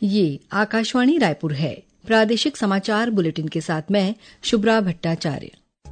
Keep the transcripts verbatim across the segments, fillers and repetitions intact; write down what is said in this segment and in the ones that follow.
ये आकाशवाणी रायपुर है। प्रादेशिक समाचार बुलेटिन के साथ मैं शुभ्रा भट्टाचार्य।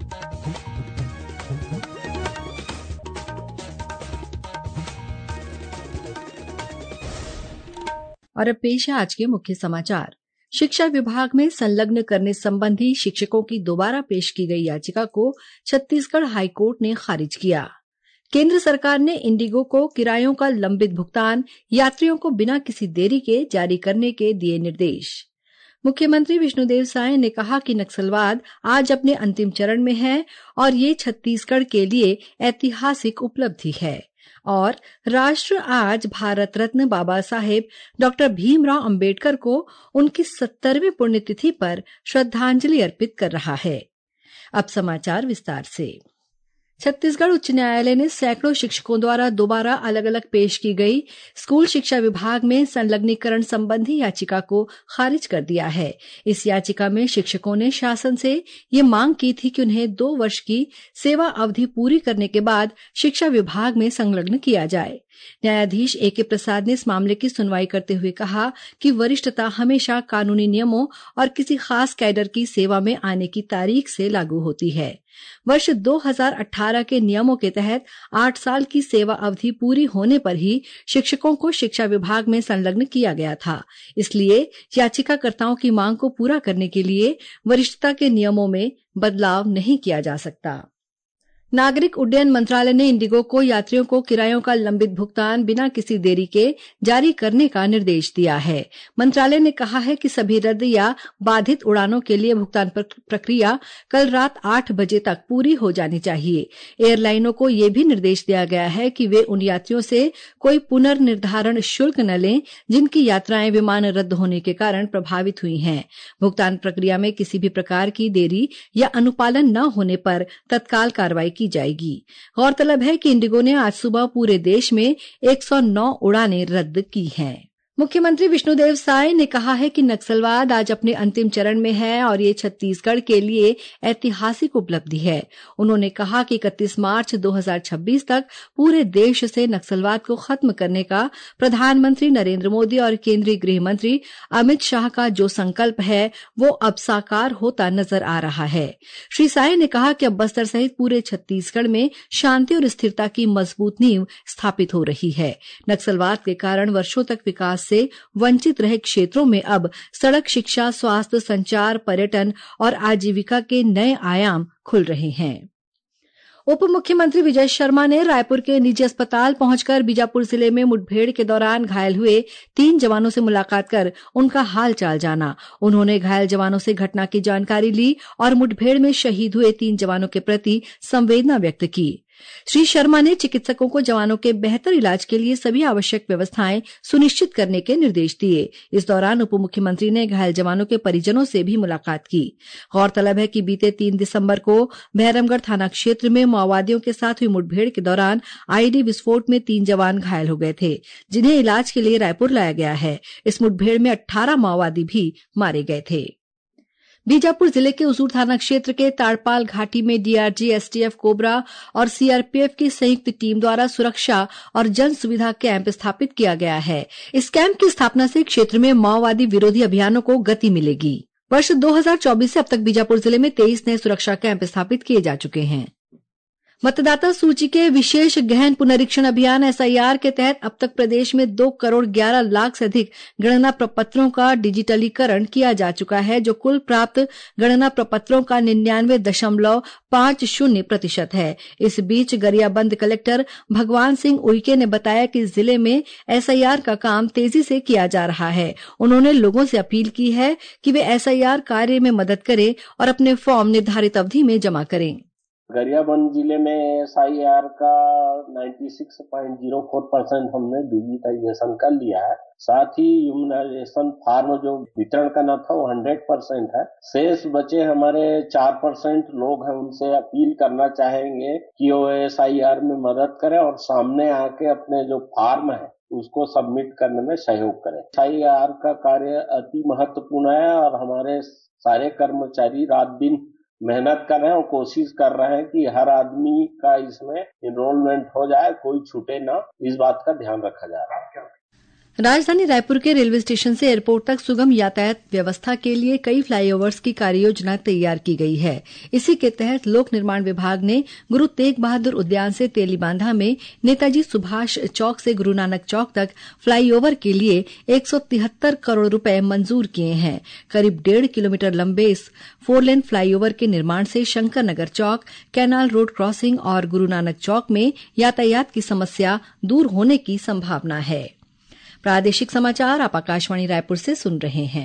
और अब पेश है आज के मुख्य समाचार। शिक्षा विभाग में संलग्न करने संबंधी शिक्षकों की दोबारा पेश की गई याचिका को छत्तीसगढ़ हाईकोर्ट ने खारिज किया। केंद्र सरकार ने इंडिगो को किरायों का लंबित भुगतान यात्रियों को बिना किसी देरी के जारी करने के दिए निर्देश। मुख्यमंत्री विष्णुदेव साय ने कहा कि नक्सलवाद आज अपने अंतिम चरण में है और ये छत्तीसगढ़ के लिए ऐतिहासिक उपलब्धि है। और राष्ट्र आज भारत रत्न बाबा साहेब डॉक्टर भीमराव अंबेडकर को उनकी सत्तरवीं पुण्यतिथि पर श्रद्धांजलि अर्पित कर रहा है। अब समाचार विस्तार से। छत्तीसगढ़ उच्च न्यायालय ने सैकड़ों शिक्षकों द्वारा दोबारा अलग अलग पेश की गई स्कूल शिक्षा विभाग में संलग्नीकरण संबंधी याचिका को खारिज कर दिया है। इस याचिका में शिक्षकों ने शासन से ये मांग की थी कि उन्हें दो वर्ष की सेवा अवधि पूरी करने के बाद शिक्षा विभाग में संलग्न किया जाए। न्यायाधीश ए के प्रसाद ने इस मामले की सुनवाई करते हुए कहा कि वरिष्ठता हमेशा कानूनी नियमों और किसी खास कैडर की सेवा में आने की तारीख से लागू होती है। वर्ष दो हज़ार अठारह के नियमों के तहत आठ साल की सेवा अवधि पूरी होने पर ही शिक्षकों को शिक्षा विभाग में संलग्न किया गया था। इसलिए याचिकाकर्ताओं की मांग को पूरा करने के लिए वरिष्ठता के नियमों में बदलाव नहीं किया जा सकता। नागरिक उड्डयन मंत्रालय ने इंडिगो को यात्रियों को किरायों का लंबित भुगतान बिना किसी देरी के जारी करने का निर्देश दिया है। मंत्रालय ने कहा है कि सभी रद्द या बाधित उड़ानों के लिए भुगतान प्रक्रिया कल रात आठ बजे तक पूरी हो जानी चाहिए। एयरलाइनों को यह भी निर्देश दिया गया है कि वे उन यात्रियों से कोई पुनर्निर्धारण शुल्क न लें जिनकी यात्राएं विमान रद्द होने के कारण प्रभावित हुई हैं। भुगतान प्रक्रिया में किसी भी प्रकार की देरी या अनुपालन न होने पर तत्काल कार्रवाई की जाएगी। गौरतलब है कि इंडिगो ने आज सुबह पूरे देश में एक सौ नौ उड़ानें रद्द की हैं। मुख्यमंत्री विष्णुदेव साय ने कहा है कि नक्सलवाद आज अपने अंतिम चरण में है और ये छत्तीसगढ़ के लिए ऐतिहासिक उपलब्धि है। उन्होंने कहा कि इकतीस मार्च दो हज़ार छब्बीस तक पूरे देश से नक्सलवाद को खत्म करने का प्रधानमंत्री नरेंद्र मोदी और केंद्रीय गृह मंत्री अमित शाह का जो संकल्प है वो अब साकार होता नजर आ रहा है। श्री साय ने कहा कि अब बस्तर सहित पूरे छत्तीसगढ़ में शांति और स्थिरता की मजबूत नींव स्थापित हो रही है। नक्सलवाद के कारण वर्षों तक विकास से वंचित रहे क्षेत्रों में अब सड़क, शिक्षा, स्वास्थ्य, संचार, पर्यटन और आजीविका के नए आयाम खुल रहे हैं। उप मुख्यमंत्री विजय शर्मा ने रायपुर के निजी अस्पताल पहुंचकर बीजापुर जिले में मुठभेड़ के दौरान घायल हुए तीन जवानों से मुलाकात कर उनका हाल चाल जाना। उन्होंने घायल जवानों से घटना की जानकारी ली और मुठभेड़ में शहीद हुए तीन जवानों के प्रति संवेदना व्यक्त की। श्री शर्मा ने चिकित्सकों को जवानों के बेहतर इलाज के लिए सभी आवश्यक व्यवस्थाएं सुनिश्चित करने के निर्देश दिए। इस दौरान उप मुख्यमंत्री ने घायल जवानों के परिजनों से भी मुलाकात की। गौरतलब है कि बीते तीन दिसंबर को भैरमगढ़ थाना क्षेत्र में माओवादियों के साथ हुई मुठभेड़ के दौरान आईईडी विस्फोट में तीन जवान घायल हो गए थे, जिन्हें इलाज के लिए रायपुर लाया गया है। इस मुठभेड़ में अट्ठारह माओवादी भी मारे गए थे। बीजापुर जिले के उसूर थाना क्षेत्र के ताड़पाल घाटी में डीआरजी, एसटीएफ, कोबरा और सीआरपीएफ की संयुक्त टीम द्वारा सुरक्षा और जन सुविधा कैंप स्थापित किया गया है। इस कैंप की स्थापना से क्षेत्र में माओवादी विरोधी अभियानों को गति मिलेगी। वर्ष दो हज़ार चौबीस से अब तक बीजापुर जिले में तेईस नए सुरक्षा कैंप स्थापित किए जा चुके हैं। मतदाता सूची के विशेष गहन पुनरीक्षण अभियान एसआईआर के तहत अब तक प्रदेश में दो करोड़ ग्यारह लाख से अधिक गणना प्रपत्रों का डिजिटलीकरण किया जा चुका है, जो कुल प्राप्त गणना प्रपत्रों का निन्यानवे दशमलव पांच शून्य प्रतिशत है। इस बीच गरियाबंद कलेक्टर भगवान सिंह उइके ने बताया कि जिले में एसआईआर का काम तेजी से किया जा रहा है। उन्होंने लोगों से अपील की है कि वे एसआईआर कार्य में मदद करें और अपने फॉर्म निर्धारित अवधि में जमा करें। गरियाबंद जिले में एसआईआर का छियानवे पॉइंट शून्य चार परसेंट हमने डिजिटाइजेशन कर लिया है। साथ ही इम्यूनाइजेशन फार्म जो वितरण करना था वो सौ परसेंट है। शेष बचे हमारे चार परसेंट लोग हैं, उनसे अपील करना चाहेंगे कि वो एसआईआर में मदद करें और सामने आके अपने जो फार्म है उसको सबमिट करने में सहयोग करें। एसआईआर का कार्य अति महत्वपूर्ण है और हमारे सारे कर्मचारी रात दिन मेहनत कर रहे हैं और कोशिश कर रहे हैं कि हर आदमी का इसमें एनरोलमेंट हो जाए, कोई छूटे ना, इस बात का ध्यान रखा जा रहा है। राजधानी रायपुर के रेलवे स्टेशन से एयरपोर्ट तक सुगम यातायात व्यवस्था के लिए कई फ्लाईओवर्स की कार्ययोजना तैयार की गई है। इसी के तहत लोक निर्माण विभाग ने गुरु तेग बहादुर उद्यान से तेलीबांधा में नेताजी सुभाष चौक से गुरु नानक चौक तक फ्लाईओवर के लिए एक सौ तिहत्तर करोड़ रुपए मंजूर किए हैं। करीब डेढ़ किलोमीटर लंबे इस फोरलेन फ्लाईओवर के निर्माण से शंकर नगर चौक, कैनाल रोड क्रॉसिंग और गुरु नानक चौक में यातायात की समस्या दूर होने की संभावना है। प्रादेशिक समाचार आप आकाशवाणी रायपुर से सुन रहे हैं।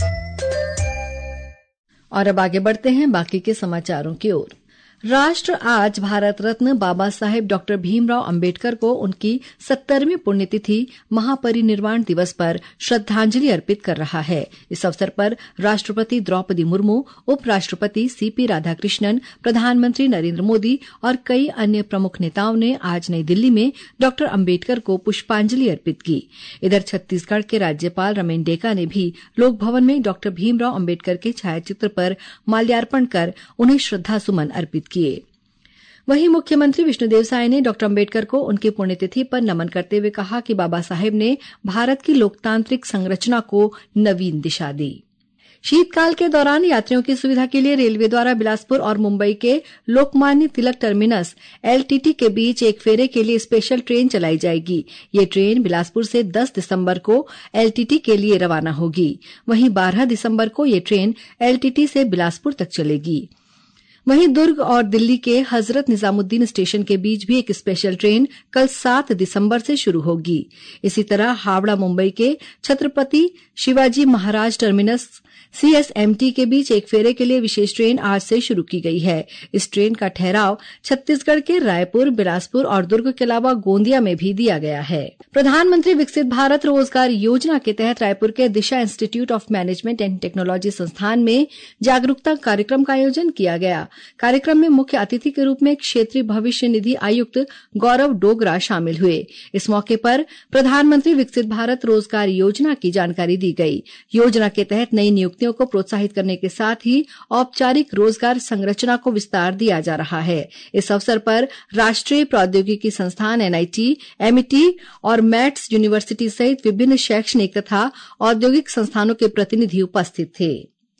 और अब आगे बढ़ते हैं बाकी के समाचारों की ओर। राष्ट्र आज भारत रत्न बाबा साहेब डॉक्टर भीमराव अंबेडकर को उनकी सत्तरवीं पुण्यतिथि महापरिनिर्वाण दिवस पर श्रद्धांजलि अर्पित कर रहा है। इस अवसर पर राष्ट्रपति द्रौपदी मुर्मू, उपराष्ट्रपति सीपी राधाकृष्णन, प्रधानमंत्री नरेंद्र मोदी और कई अन्य प्रमुख नेताओं ने आज नई दिल्ली में डॉक्टर अंबेडकर को पुष्पांजलि अर्पित की। इधर छत्तीसगढ़ के राज्यपाल रमेन डेका ने भी लोक भवन में डॉक्टर भीमराव अंबेडकर के छायाचित्र पर माल्यार्पण कर उन्हें श्रद्धासुमन अर्पित किए। वहीं मुख्यमंत्री विष्णुदेव साय ने डॉक्टर अंबेडकर को उनकी पुण्यतिथि पर नमन करते हुए कहा कि बाबा साहेब ने भारत की लोकतांत्रिक संरचना को नवीन दिशा दी। शीतकाल के दौरान यात्रियों की सुविधा के लिए रेलवे द्वारा बिलासपुर और मुंबई के लोकमान्य तिलक टर्मिनस एलटीटी के बीच एक फेरे के लिए स्पेशल ट्रेन चलाई जाएगी। ये ट्रेन बिलासपुर से दस दिसंबर को एलटीटी के लिए रवाना होगी। वहीं बारह दिसंबर को ये ट्रेन एलटीटी से बिलासपुर तक चलेगी। वहीं दुर्ग और दिल्ली के हजरत निजामुद्दीन स्टेशन के बीच भी एक स्पेशल ट्रेन कल सात दिसंबर से शुरू होगी। इसी तरह हावड़ा मुंबई के छत्रपति शिवाजी महाराज टर्मिनस सीएसएमटी के बीच एक फेरे के लिए विशेष ट्रेन आज से शुरू की गई है। इस ट्रेन का ठहराव छत्तीसगढ़ के रायपुर, बिलासपुर और दुर्ग के अलावा गोंदिया में भी दिया गया है। प्रधानमंत्री विकसित भारत रोजगार योजना के तहत रायपुर के Disha institute of management and technology संस्थान में जागरूकता कार्यक्रम का आयोजन किया गया। कार्यक्रम में मुख्य अतिथि के रूप में क्षेत्रीय भविष्य निधि आयुक्त गौरव डोगरा शामिल हुए। इस मौके पर प्रधानमंत्री विकसित भारत रोजगार योजना की जानकारी दी गई। योजना के तहत नई नियुक्तियों को प्रोत्साहित करने के साथ ही औपचारिक रोजगार संरचना को विस्तार दिया जा रहा है। इस अवसर पर राष्ट्रीय प्रौद्योगिकी संस्थान एनआईटी, एमईटी और मैट्स यूनिवर्सिटी सहित विभिन्न शैक्षणिक तथा औद्योगिक संस्थानों के प्रतिनिधि उपस्थित थे।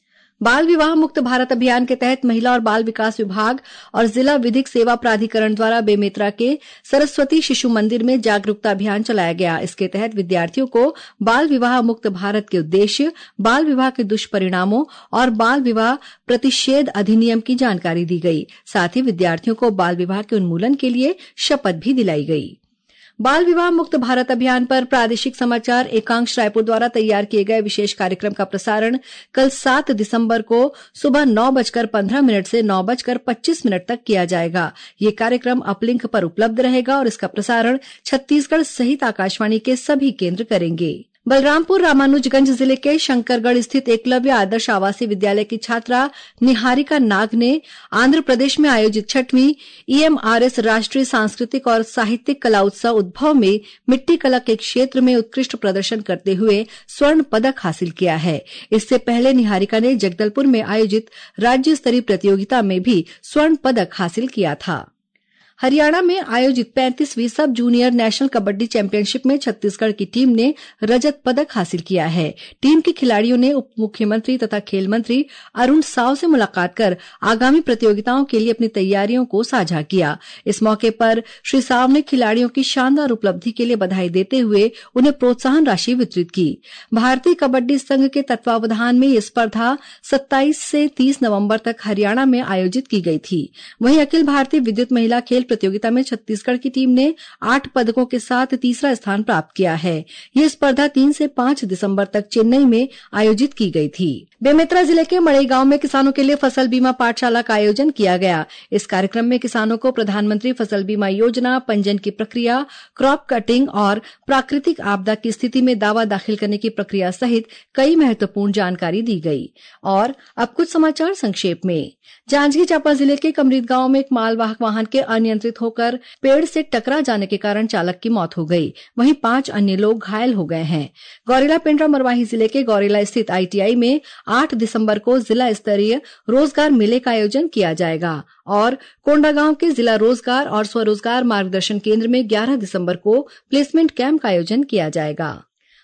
बाल विवाह मुक्त भारत अभियान के तहत महिला और बाल विकास विभाग और जिला विधिक सेवा प्राधिकरण द्वारा बेमेतरा के सरस्वती शिशु मंदिर में जागरूकता अभियान चलाया गया। इसके तहत विद्यार्थियों को बाल विवाह मुक्त भारत के उद्देश्य, बाल विवाह के दुष्परिणामों और बाल विवाह प्रतिषेध अधिनियम की जानकारी दी गई। साथ ही विद्यार्थियों को बाल विवाह के उन्मूलन के लिए शपथ भी दिलाई गई। बाल विवाह मुक्त भारत अभियान पर प्रादेशिक समाचार एकांश रायपुर द्वारा तैयार किए गए विशेष कार्यक्रम का प्रसारण कल सात दिसंबर को सुबह नौ बजकर पंद्रह मिनट से नौ बजकर पच्चीस मिनट तक किया जाएगा। ये कार्यक्रम अपलिंक पर उपलब्ध रहेगा और इसका प्रसारण छत्तीसगढ़ सहित आकाशवाणी के सभी केंद्र करेंगे। बलरामपुर रामानुजगंज जिले के शंकरगढ़ स्थित एकलव्य आदर्श आवासीय विद्यालय की छात्रा निहारिका नाग ने आंध्र प्रदेश में आयोजित छठवीं ईएमआरएस राष्ट्रीय सांस्कृतिक और साहित्यिक कला उत्सव उद्भव में मिट्टी कला के क्षेत्र में उत्कृष्ट प्रदर्शन करते हुए स्वर्ण पदक हासिल किया है। इससे पहले निहारिका ने जगदलपुर में आयोजित राज्य स्तरीय प्रतियोगिता में भी स्वर्ण पदक हासिल किया था। हरियाणा में आयोजित पैंतीसवीं सब जूनियर नेशनल कबड्डी चैंपियनशिप में छत्तीसगढ़ की टीम ने रजत पदक हासिल किया है। टीम के खिलाड़ियों ने उप मुख्यमंत्री तथा खेल मंत्री अरुण साव से मुलाकात कर आगामी प्रतियोगिताओं के लिए अपनी तैयारियों को साझा किया। इस मौके पर श्री साव ने खिलाड़ियों की शानदार उपलब्धि के लिए बधाई देते हुए उन्हें प्रोत्साहन राशि वितरित की। भारतीय कबड्डी संघ के तत्वावधान में यह स्पर्धा सत्ताईस से तीस नवंबर तक हरियाणा में आयोजित की गई थी। वहीं अखिल भारतीय विद्युत महिला खेल प्रतियोगिता में छत्तीसगढ़ की टीम ने आठ पदकों के साथ तीसरा स्थान प्राप्त किया है। यह स्पर्धा तीन से पांच दिसंबर तक चेन्नई में आयोजित की गई थी। बेमेतरा जिले के मड़ई गांव में किसानों के लिए फसल बीमा पाठशाला का आयोजन किया गया। इस कार्यक्रम में किसानों को प्रधानमंत्री फसल बीमा योजना, पंजीयन की प्रक्रिया, क्रॉप कटिंग और प्राकृतिक आपदा की स्थिति में दावा दाखिल करने की प्रक्रिया सहित कई महत्वपूर्ण जानकारी दी गई। और अब कुछ समाचार संक्षेप में। जांजगीर चांपा जिले के कमरीद गांव में एक मालवाहक वाहन के अनियंत्रित होकर पेड़ से टकरा जाने के कारण चालक की मौत हो गई। वहीं पांच अन्य लोग घायल हो गए हैं। गौरेला पेंड्रा मरवाही जिले के गौरेला स्थित आईटीआई में आठ दिसंबर को जिला स्तरीय रोजगार मेले का आयोजन किया जाएगा। और कोंडागांव के जिला रोजगार और स्वरोजगार मार्गदर्शन केंद्र में ग्यारह दिसंबर को प्लेसमेंट कैंप का आयोजन किया जाएगा।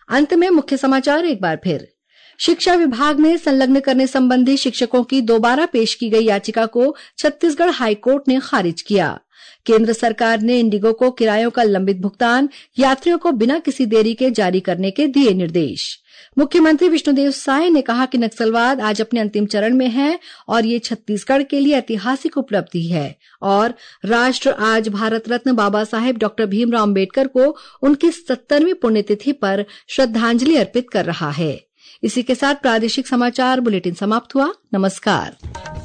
अंत में मुख्य समाचार एक बार फिर। शिक्षा विभाग में संलग्न करने संबंधी शिक्षकों की दोबारा पेश की गई याचिका को छत्तीसगढ़ हाईकोर्ट ने खारिज किया। केंद्र सरकार ने इंडिगो को किरायों का लंबित भुगतान यात्रियों को बिना किसी देरी के जारी करने के दिए निर्देश। मुख्यमंत्री विष्णुदेव साय ने कहा कि नक्सलवाद आज अपने अंतिम चरण में है और ये छत्तीसगढ़ के लिए ऐतिहासिक उपलब्धि है और राष्ट्र आज भारत रत्न बाबा साहेब डॉक्टर भीमराव अंबेडकर को उनकी सत्तरवीं पुण्यतिथि पर श्रद्धांजलि अर्पित कर रहा है। इसी के साथ प्रादेशिक समाचार बुलेटिन समाप्त हुआ। नमस्कार।